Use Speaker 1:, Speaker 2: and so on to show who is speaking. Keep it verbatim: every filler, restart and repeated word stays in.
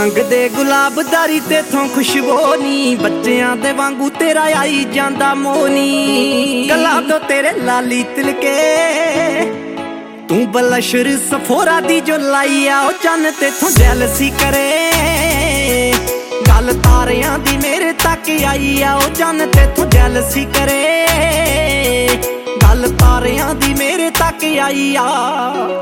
Speaker 1: ਮੰਗਦੇ ਗੁਲਾਬਦਾਰੀ ਤੇਥੋਂ ਖੁਸ਼ਬੂ ਨੀ, ਬੱਚਿਆਂ ਦੇ ਵਾਂਗੂ ਤੇਰਾ ਆਈ ਜਾਂਦਾ ਮੋਨੀ। ਗੱਲਾਂ ਤੋਂ ਤੇਰੇ ਲਾਲੀ ਤਿਲਕੇ ਤੂੰ ਬਲਸ਼ਰ ਸਫੋਰਾ ਦੀ ਜੋ ਲਾਈ ਆ, ਉਹ ਚੰਨ ਤੇਥੋਂ ਜੈਲਸੀ ਕਰੇ। ਗੱਲ ਤਾਰਿਆਂ ਦੀ ਮੇਰੇ ਤੱਕ ਆਈ ਆ, ਉਹ ਚੰਨ ਤੇਥੋਂ ਜੈਲਸੀ ਕਰੇ। ਗੱਲ ਤਾਰਿਆਂ ਦੀ ਮੇਰੇ ਤੱਕ ਆਈ ਆ।